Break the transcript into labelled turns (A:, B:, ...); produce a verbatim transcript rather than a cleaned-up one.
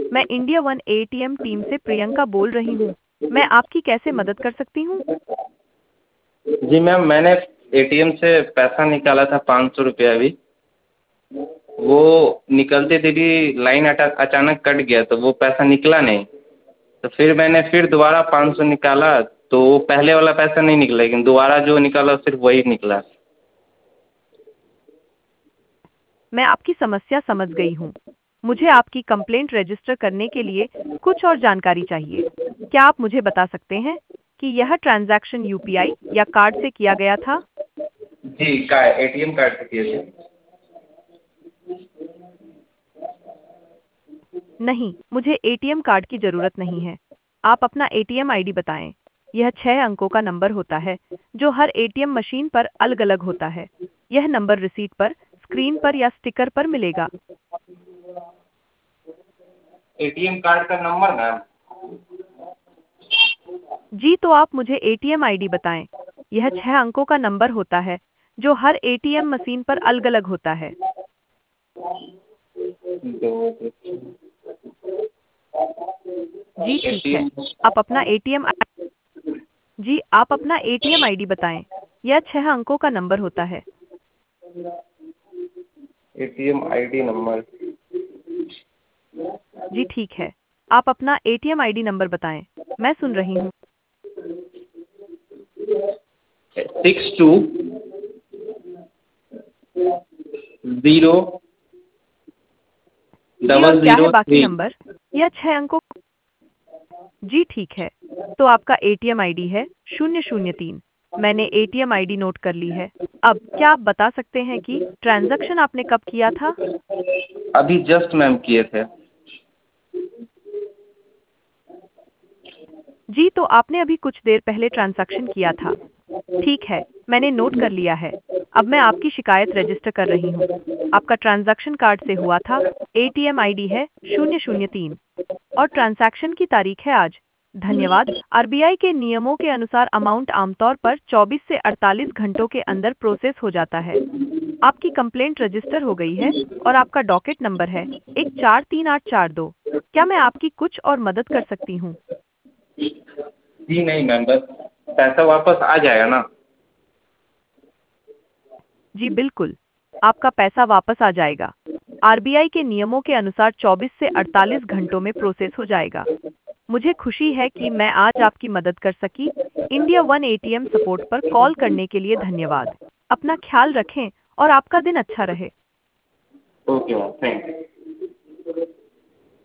A: मैं India one ATM team से प्रियंका बोल रही हूँ। मैं आपकी कैसे मदद कर सकती हूँ?
B: जी मैम, मैंने एटीएम से पैसा निकाला था पाँच सौ रुपया अभी। वो निकलते देरी लाइन अटा अचानक कट गया तो वो पैसा निकला नहीं। तो फिर मैंने फिर दोबारा पाँच सौ निकाला तो वो पहले वाला पैसा नहीं निकला, लेकिन दोबारा जो निकाला सिर्फ वही निकला।
A: मैं आपकी समस्या समझ गई हूँ। मुझे आपकी कंप्लेंट रजिस्टर करने के लिए कुछ और जानकारी चाहिए। क्या आप मुझे बता सकते हैं कि यह ट्रांजैक्शन यूपीआई या कार्ड से किया गया था?
B: जी, का एटीएम कार्ड से किए थे।
A: नहीं, मुझे एटीएम कार्ड की जरूरत नहीं है। आप अपना एटीएम आईडी बताएं। यह छह अंकों का नंबर होता है जो हर एटीएम मशीन पर अलग-अलग होता है। यह नंबर रिसीट पर, स्क्रीन पर या स्टिकर पर मिलेगा।
B: एटीएम कार्ड का नंबर मैम?
A: जी, तो आप मुझे एटीएम आईडी बताएं। यह छह अंकों का नंबर होता है जो हर एटीएम मशीन पर अलग-अलग होता है। जी ठीक है।
B: एटीएम
A: आप अपना एटीएम जी, आप अपना एटीएम आईडी बताएं। यह छह अंकों का नंबर होता है।
B: एटीएम आईडी नंबर
A: जी ठीक है। आप अपना एटीएम आईडी नंबर बताएं। मैं सुन रही हूँ।
B: सिक्स टू ज़ीरो
A: जी, और
B: डबल
A: क्या है
B: ज़ीरो
A: बाकी
B: थ्री।
A: नंबर? यह छह अंकों। जी ठीक है। तो आपका एटीएम आईडी है शून्य शून्य तीन। मैंने एटीएम आईडी नोट कर ली है। अब क्या आप बता सकते हैं कि ट्रांजैक्शन आपने कब किया था?
B: अभी जस्ट मैम किए थे।
A: जी, तो आपने अभी कुछ देर पहले ट्रांजैक्शन किया था। ठीक है, मैंने नोट कर लिया है। अब मैं आपकी शिकायत रजिस्टर कर रही हूँ। आपका ट्रांजैक्शन कार्ड से हुआ था। एटीएम आईडी है शून्य शून्य तीन और ट्रांजैक्शन की तारीख है आज। धन्यवाद। आरबीआई के नियमों के अनुसार अमाउंट आमतौर पर चौबीस से अड़तालीस घंटों के अंदर प्रोसेस हो जाता है। आपकी कंप्लेंट रजिस्टर हो गई है और आपका डॉकेट नंबर है एक चार तीन आठ चार दो। क्या मैं आपकी कुछ और मदद कर सकती हूँ?
B: जी नहीं मैम, बस पैसा वापस आ जाएगा ना?
A: जी बिल्कुल, आपका पैसा वापस आ जाएगा। आरबीआई के नियमों के अनुसार चौबीस से अड़तालीस घंटों में प्रोसेस हो जाएगा। मुझे खुशी है कि मैं आज आपकी मदद कर सकी। इंडिया वन एटीएम सपोर्ट पर कॉल करने के लिए धन्यवाद। अपना ख्याल रखें और आपका दिन अच्छा रहे।
B: Okay ma'am, thank you.